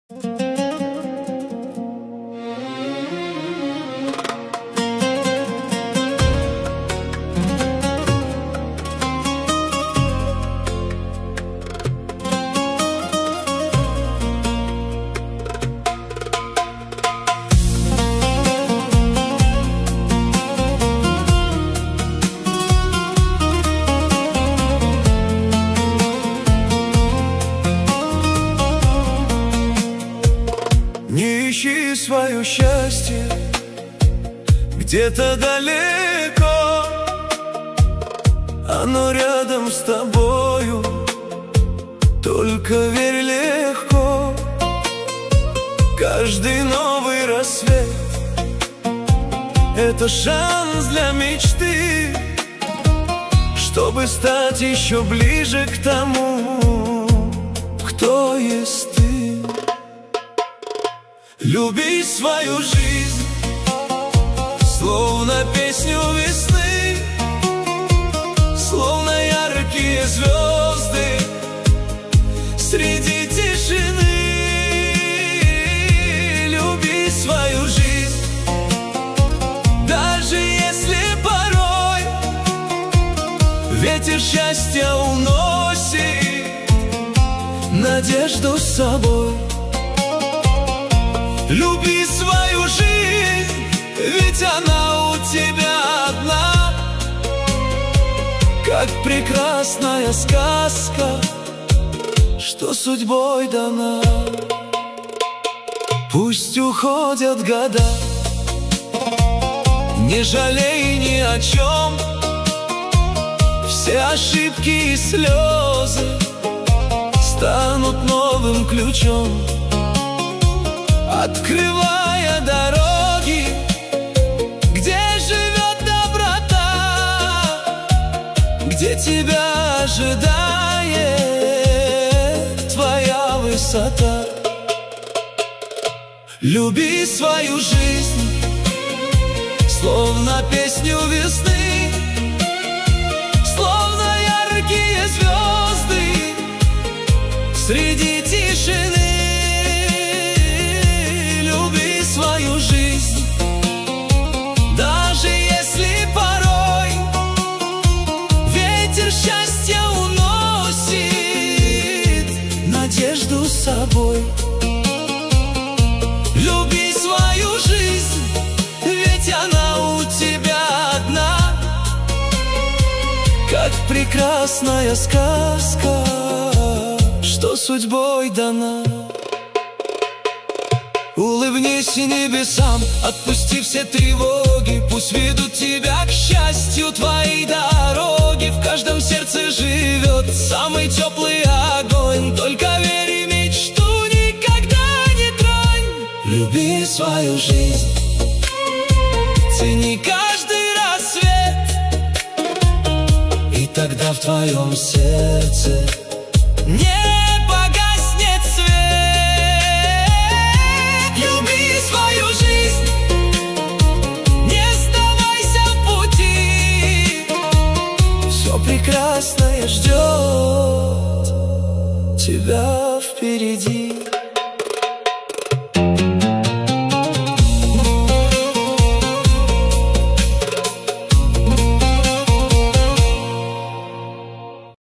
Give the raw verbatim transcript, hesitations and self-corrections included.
Не ищи свое счастье где-то далеко, оно рядом с тобою, только верь легко. Каждый новый рассвет — это шанс для мечты, чтобы стать еще ближе к тому, кто есть ты. Люби свою жизнь, словно песню весны, словно яркие звезды среди тишины. Люби свою жизнь, даже если порой ветер счастья уносит надежду с собой. Люби свою жизнь, ведь она у тебя одна, как прекрасная сказка, что судьбой дана. Пусть уходят года, не жалей ни о чем, все ошибки и слезы станут новым ключом, открывая дороги, где живет доброта, где тебя ожидает твоя высота. Люби свою жизнь, словно песню весны, словно яркие звезды среди тишины. Люби свою жизнь, даже если порой ветер счастья уносит надежду с собой. Люби свою жизнь, ведь она у тебя одна, как прекрасная сказка, что судьбой дана. Улыбнись небесам, отпусти все тревоги, пусть ведут тебя к счастью твои дороги. В каждом сердце живет самый теплый огонь, только верь и мечту никогда не тронь. Люби свою жизнь, цени каждый рассвет, и тогда в твоем сердце не погаснет свет. Люби свою жизнь, не сдавайся в пути, все прекрасное ждет тебя впереди.